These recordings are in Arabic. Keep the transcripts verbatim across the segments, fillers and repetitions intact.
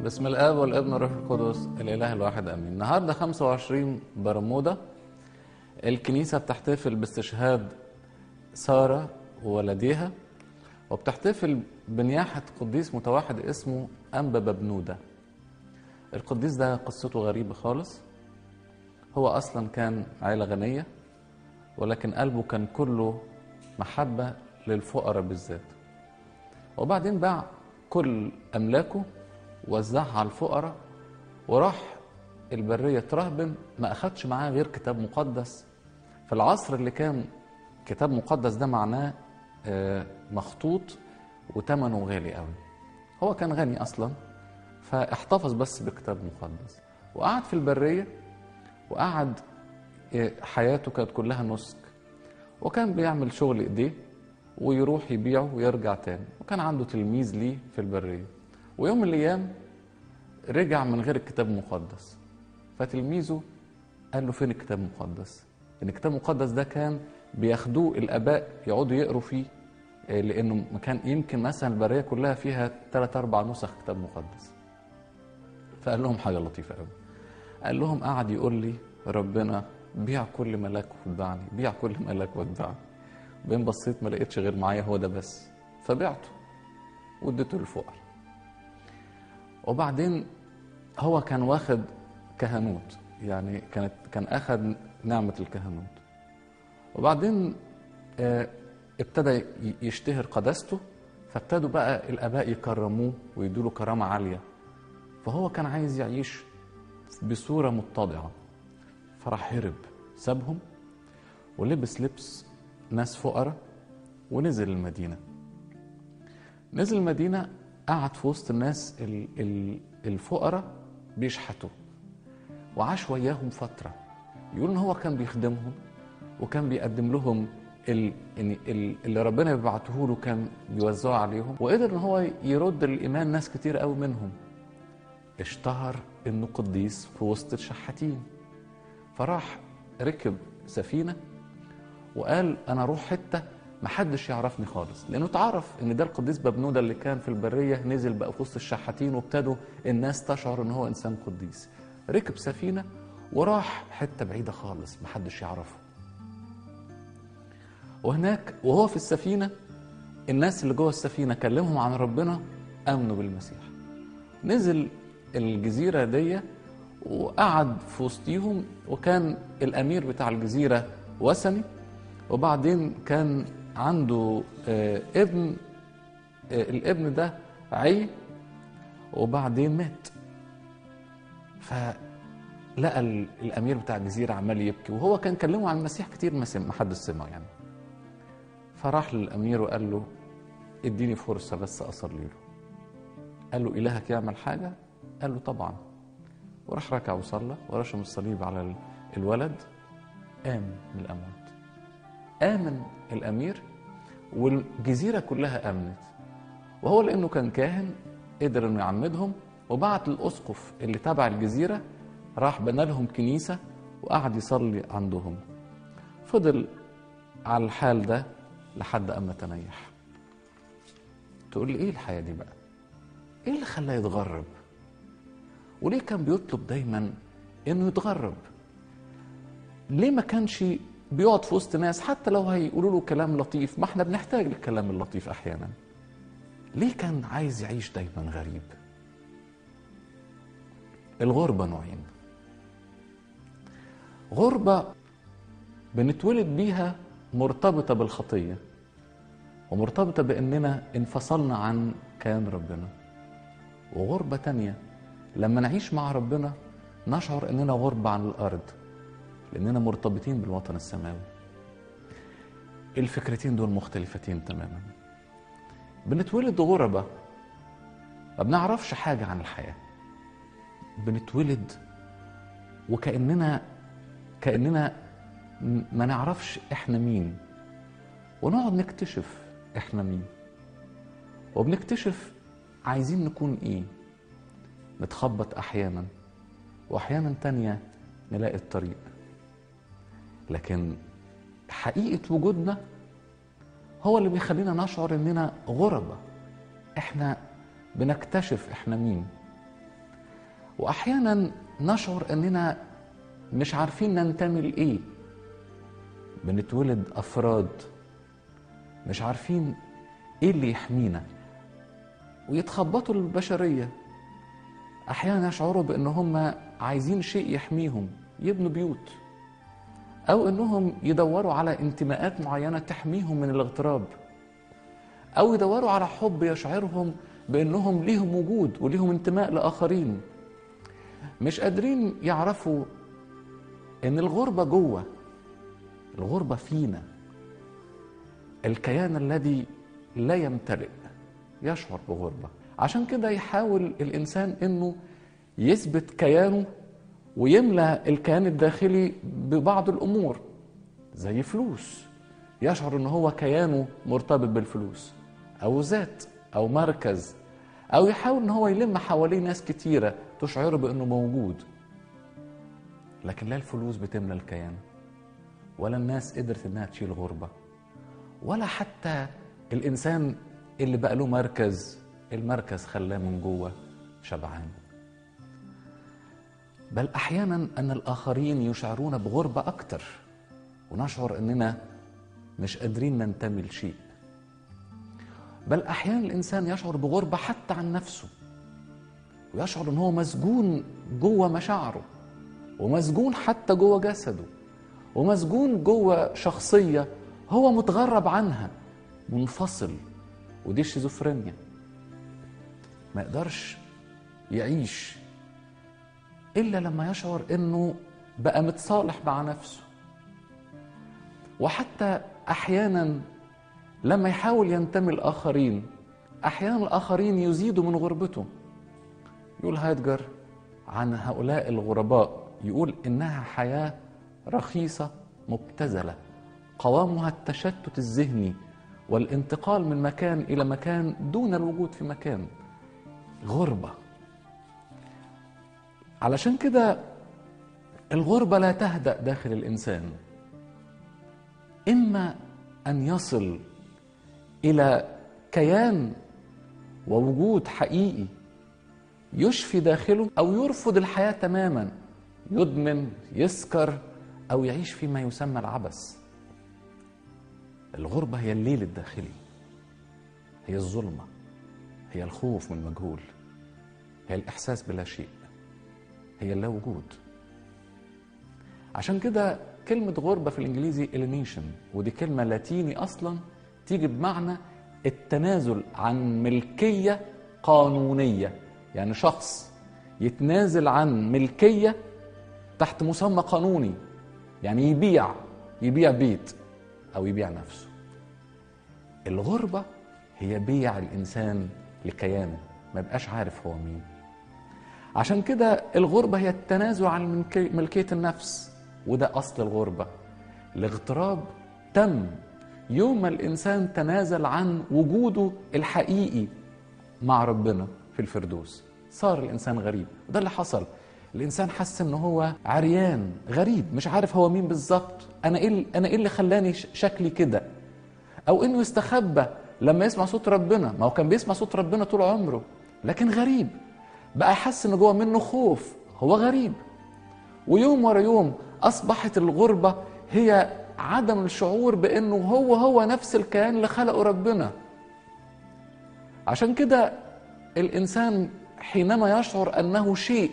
بسم الاب والابن والروح القدس الاله الواحد امين. النهارده خمسة وعشرين برمودا، الكنيسه بتحتفل باستشهاد ساره وولديها، وبتحتفل بنياحه قديس متوحد اسمه انبا ببنوده. القديس ده قصته غريبه خالص. هو اصلا كان عائله غنيه، ولكن قلبه كان كله محبه للفقراء بالذات. وبعدين باع كل املاكه وزعها على الفقراء، وراح البرية ترهبن، ما أخدش معاه غير كتاب مقدس. في العصر اللي كان كتاب مقدس ده معناه مخطوط وتمنه غالي قوي. هو كان غني أصلا، فاحتفظ بس بكتاب مقدس وقعد في البرية، وقعد حياته كانت كلها نسك، وكان بيعمل شغل إيديه ويروح يبيعه ويرجع تاني. وكان عنده تلميذ ليه في البرية، ويوم من الأيام رجع من غير الكتاب المقدس. فتلميذه قال له فين الكتاب المقدس؟ ان الكتاب المقدس ده كان بياخدوه الاباء يقعدوا يقروا فيه، لانه كان يمكن مثلا البريه كلها فيها ثلاث اربع نسخ كتاب مقدس. فقال لهم حاجه لطيفه قوي. قال لهم قعد يقول لي ربنا بيع كل ملاك واتبعني، بيع كل ملاك واتبعني. بين بصيت ما لقيتش غير معايا هو ده بس، فبعته واديته للفقراء. وبعدين هو كان واخد كهنوت، يعني كانت كان اخذ نعمه الكهنوت. وبعدين اه ابتدى يشتهر قداسته، فابتدوا بقى الاباء يكرموه ويدوا له كرامه عاليه. فهو كان عايز يعيش بصوره متضعه، فراح هرب، سابهم ولبس لبس ناس فقراء ونزل المدينه. نزل المدينه، قعد في وسط الناس الفقراء بيشحتوا، وعاش وياهم فترة. يقول ان هو كان بيخدمهم، وكان بيقدم لهم اللي ربنا بيبعته له، كان بيوزعه عليهم، وقدر ان هو يرد الايمان ناس كتير قوي منهم. اشتهر انه قديس في وسط الشحاتين، فراح ركب سفينة وقال انا اروح حتة محدش يعرفني خالص، لانه تعرف ان ده القديس ببنوده اللي كان في البرية نزل بقى في وسط الشحاتين، وابتدوا الناس تشعر ان هو انسان قديس. ركب سفينة وراح حتة بعيدة خالص محدش يعرفه. وهناك وهو في السفينة، الناس اللي جوه السفينة كلمهم عن ربنا، آمنوا بالمسيح. نزل الجزيرة دي وقعد في وسطيهم، وكان الأمير بتاع الجزيرة وثني. وبعدين كان عنده آه ابن، آه الابن ده عي وبعدين مات. فلقى الامير بتاع الجزيره عمال يبكي، وهو كان كلمه عن المسيح كتير ما حدش سمعه يعني. فراح للامير وقال له اديني فرصه بس اصلي له. قال له الهك يعمل حاجه؟ قال له طبعا. وراح ركع وصلى ورشم الصليب على الولد، قام من الاموات. آمن الأمير والجزيرة كلها آمنت. وهو لأنه كان كاهن قدر أنه يعمدهم، وبعت الأسقف اللي تبع الجزيرة، راح بنى لهم كنيسة وقعد يصلي عندهم. فضل على الحال ده لحد أما تنيح. تقول لي إيه الحياة دي بقى؟ إيه اللي خلاه يتغرب؟ وليه كان بيطلب دايما أنه يتغرب؟ ليه ما كانش بيقعد في وسط ناس حتى لو هيقولوا له كلام لطيف؟ ما احنا بنحتاج للكلام اللطيف احيانا. ليه كان عايز يعيش دايما غريب؟ الغربة نوعين. غربة بنتولد بيها مرتبطة بالخطية، ومرتبطة بأننا انفصلنا عن كيان ربنا. وغربة تانية لما نعيش مع ربنا نشعر أننا غربة عن الأرض، لأننا مرتبطين بالوطن السماوي. الفكرتين دول مختلفتين تماما. بنتولد غربة، ما بنعرفش حاجة عن الحياة. بنتولد وكأننا كأننا ما نعرفش احنا مين، ونقعد نكتشف احنا مين، وبنكتشف عايزين نكون ايه. نتخبط احيانا، واحيانا تانية نلاقي الطريق. لكن حقيقة وجودنا هو اللي بيخلينا نشعر اننا غربة. احنا بنكتشف احنا مين. وأحيانا نشعر أننا مش عارفين ننتمي لإيه. بنتولد أفراد مش عارفين إيه اللي يحمينا، ويتخبطوا البشرية. أحيانا يشعروا بأن هم عايزين شيء يحميهم، يبنوا بيوت، أو أنهم يدوروا على انتماءات معينة تحميهم من الاغتراب، أو يدوروا على حب يشعرهم بأنهم ليهم وجود وليهم انتماء لآخرين. مش قادرين يعرفوا أن الغربة جوه، الغربة فينا. الكيان الذي لا يمتلئ يشعر بغربة. عشان كده يحاول الإنسان أنه يثبت كيانه ويملأ الكيان الداخلي ببعض الأمور زي فلوس، يشعر أنه هو كيانه مرتبط بالفلوس، أو ذات، أو مركز، أو يحاول أنه هو يلم حواليه ناس كتيرة تشعره بأنه موجود. لكن لا الفلوس بتملأ الكيان، ولا الناس قدرت أنها تشيل غربة، ولا حتى الإنسان اللي بقى له مركز، المركز خلاه من جوه شبعان. بل أحيانا أن الآخرين يشعرون بغربة أكتر، ونشعر أننا مش قادرين ننتمي لشيء. بل أحيانا الإنسان يشعر بغربة حتى عن نفسه، ويشعر أنه هو مسجون جوه مشاعره، ومسجون حتى جوه جسده، ومسجون جوه شخصية هو متغرب عنها، منفصل. ودي الشيزوفرينيا. ما يقدرش يعيش إلا لما يشعر أنه بقى متصالح مع نفسه. وحتى أحيانا لما يحاول ينتمي الآخرين، أحيانا الآخرين يزيدوا من غربته. يقول هايدجر عن هؤلاء الغرباء، يقول إنها حياة رخيصة مبتذلة، قوامها التشتت الذهني والانتقال من مكان إلى مكان دون الوجود في مكان. غربة. علشان كده الغربة لا تهدأ داخل الإنسان، إما أن يصل إلى كيان ووجود حقيقي يشفي داخله، أو يرفض الحياة تماما، يدمن، يسكر، أو يعيش فيما يسمى العبث. الغربة هي الليل الداخلي، هي الظلمة، هي الخوف من المجهول، هي الإحساس بلا شيء، هي اللا وجود. عشان كده كلمة غربة في الإنجليزي alienation، ودي كلمة لاتيني أصلا تيجي بمعنى التنازل عن ملكية قانونية. يعني شخص يتنازل عن ملكية تحت مسمى قانوني، يعني يبيع يبيع بيت أو يبيع نفسه. الغربة هي بيع الإنسان لكيانه، ما يبقاش عارف هو مين. عشان كده الغربة هي التنازل عن ملكية النفس، وده أصل الغربة. الاغتراب تم يوم ما الإنسان تنازل عن وجوده الحقيقي مع ربنا في الفردوس، صار الإنسان غريب. وده اللي حصل. الإنسان حس إنه هو عريان غريب، مش عارف هو مين بالظبط. أنا إيه أنا إيه اللي خلاني شكلي كده؟ أو إنه يستخبى لما يسمع صوت ربنا. ما هو كان بيسمع صوت ربنا طول عمره، لكن غريب. بقى يحس إنه جوه منه خوف، هو غريب. ويوم ورا يوم أصبحت الغربة هي عدم الشعور بأنه هو هو نفس الكيان اللي خلقه ربنا. عشان كده الإنسان حينما يشعر أنه شيء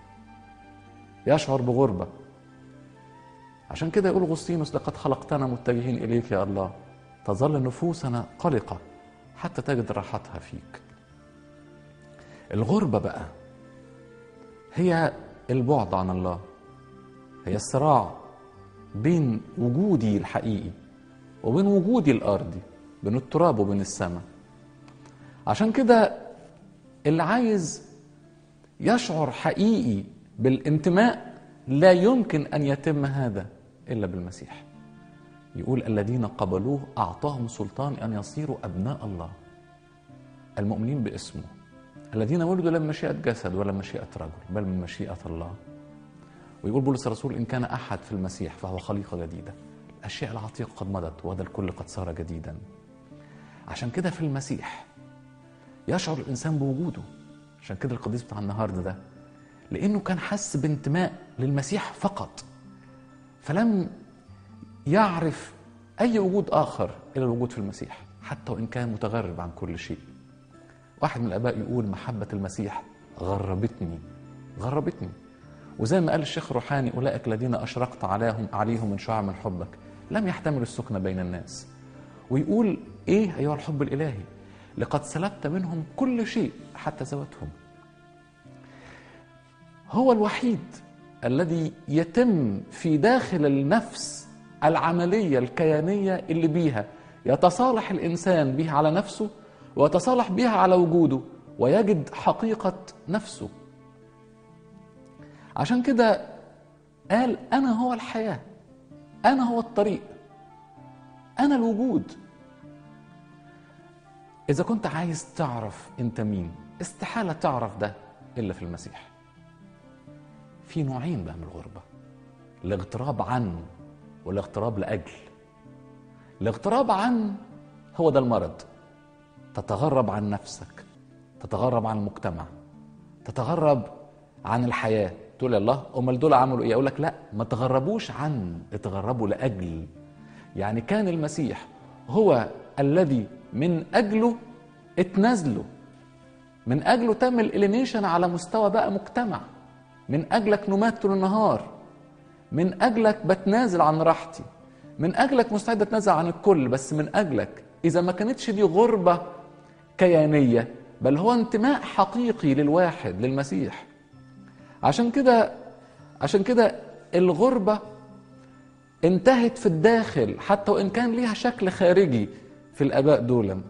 يشعر بغربة. عشان كده يقول أغسطينوس: لقد خلقتنا متجهين إليك يا الله، تظل نفوسنا قلقة حتى تجد راحتها فيك. الغربة بقى هي البعد عن الله، هي الصراع بين وجودي الحقيقي وبين وجودي الأرضي، بين التراب وبين السماء. عشان كده اللي عايز يشعر حقيقي بالانتماء لا يمكن أن يتم هذا إلا بالمسيح. يقول: الذين قبلوه أعطاهم سلطان أن يصيروا أبناء الله، المؤمنين باسمه، الذين ولدوا لا من مشيئة جسد ولا من مشيئة رجل بل من مشيئة الله. ويقول بولس الرسول: إن كان أحد في المسيح فهو خليقة جديدة، الأشياء العتيقة قد مضت وهذا الكل قد صار جديدا. عشان كده في المسيح يشعر الإنسان بوجوده. عشان كده القديس بتاع النهارده ده لأنه كان حس بانتماء للمسيح فقط، فلم يعرف أي وجود آخر إلى الوجود في المسيح، حتى وإن كان متغرب عن كل شيء. واحد من الآباء يقول: محبة المسيح غربتني غربتني وزي ما قال الشيخ روحاني: أولئك الذين أشرقت عليهم عليهم من شعاع من حبك لم يحتملوا السكن بين الناس. ويقول إيه أيها الحب الإلهي؟ لقد سلبت منهم كل شيء حتى ذواتهم. هو الوحيد الذي يتم في داخل النفس العملية الكيانية اللي بيها يتصالح الإنسان بها على نفسه ويتصالح بها على وجوده ويجد حقيقة نفسه. عشان كده قال: أنا هو الحياة، أنا هو الطريق، أنا الوجود. إذا كنت عايز تعرف أنت مين، استحالة تعرف ده إلا في المسيح. في نوعين بقى من الغربة: الاغتراب عن والاغتراب لأجل. الاغتراب عن هو ده المرض، تتغرب عن نفسك، تتغرب عن المجتمع، تتغرب عن الحياة. تقول يا الله أمال دول عملوا إيه؟ أقول لك لا، ما تغربوش عن، اتغربوا لأجل. يعني كان المسيح هو الذي من أجله اتنازلوا، من أجله تم الإلينيشن على مستوى بقى مجتمع. من أجلك نمات طول النهار، من أجلك بتنازل عن راحتي، من أجلك مستعد أتنازل عن الكل، بس من أجلك. إذا ما كانتش دي غربة كيانية، بل هو انتماء حقيقي للواحد للمسيح. عشان كده عشان كده الغربة انتهت في الداخل، حتى وإن كان ليها شكل خارجي في الآباء دول.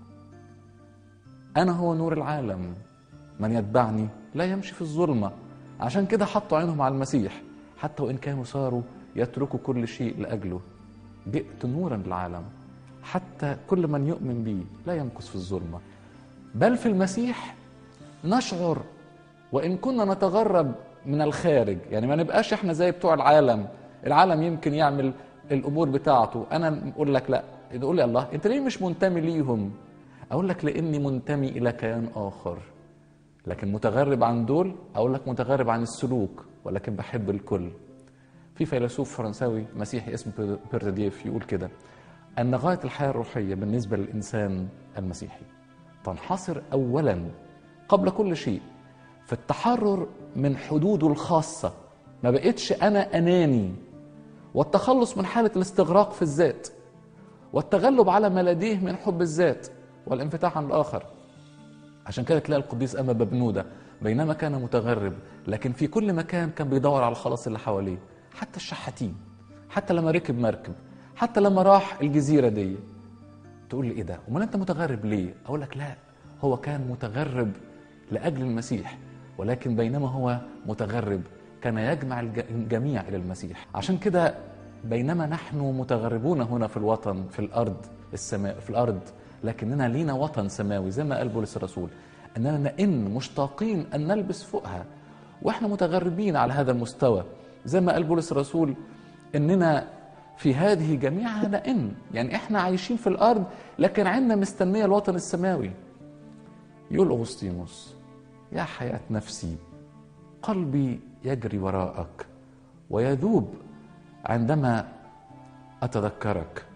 أنا هو نور العالم، من يتبعني لا يمشي في الظلمة. عشان كده حطوا عينهم على المسيح، حتى وإن كانوا صاروا يتركوا كل شيء لأجله. جئت نورا للعالم، حتى كل من يؤمن بي لا يمكث في الظلمة. بل في المسيح نشعر وإن كنا نتغرب من الخارج، يعني ما نبقاش احنا زي بتوع العالم. العالم يمكن يعمل الأمور بتاعته، أنا أقول لك لا، تقول لي الله أنت ليه مش منتمي ليهم؟ أقول لك لأني منتمي إلى كيان آخر. لكن متغرب عن دول، أقول لك متغرب عن السلوك، ولكن بحب الكل. في فيلسوف فرنساوي مسيحي اسمه بيردييف يقول كده: أن غاية الحياة الروحية بالنسبة للإنسان المسيحي تنحصر أولا قبل كل شيء في التحرر من حدوده الخاصة، ما بقتش أنا أناني، والتخلص من حالة الاستغراق في الذات، والتغلب على ما لديه من حب الذات والانفتاح عن الآخر. عشان كده تلاقي القديس أما ببنودة بينما كان متغرب، لكن في كل مكان كان بيدور على الخلاص اللي حواليه، حتى الشحاتين، حتى لما ركب مركب، حتى لما راح الجزيرة دي. تقول لي إيه ده؟ أمال أنت متغرب ليه؟ أقول لك لا، هو كان متغرب لأجل المسيح، ولكن بينما هو متغرب كان يجمع الجميع إلى المسيح. عشان كده بينما نحن متغربون هنا في الوطن، في الأرض السماء في الأرض، لكننا لينا وطن سماوي، زي ما قال بولس الرسول أننا نئن مشتاقين أن نلبس فوقها. وإحنا متغربين على هذا المستوى، زي ما قال بولس الرسول أننا في هذه جميعها نئن. يعني إحنا عايشين في الأرض، لكن عندنا مستنية الوطن السماوي. يقول أغسطينوس: يا حياة نفسي، قلبي يجري وراءك ويذوب عندما أتذكرك.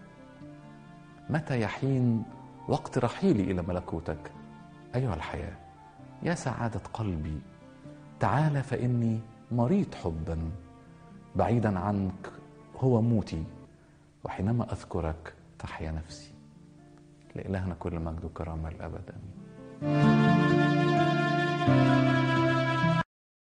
متى يحين وقت رحيلي إلى ملكوتك؟ أيها الحياة، يا سعادة قلبي، تعال فإني مريض حبا، بعيدا عنك هو موتي، وحينما أذكرك تحيا نفسي. لإلهنا كل مجد وكرامة الأبد آمين.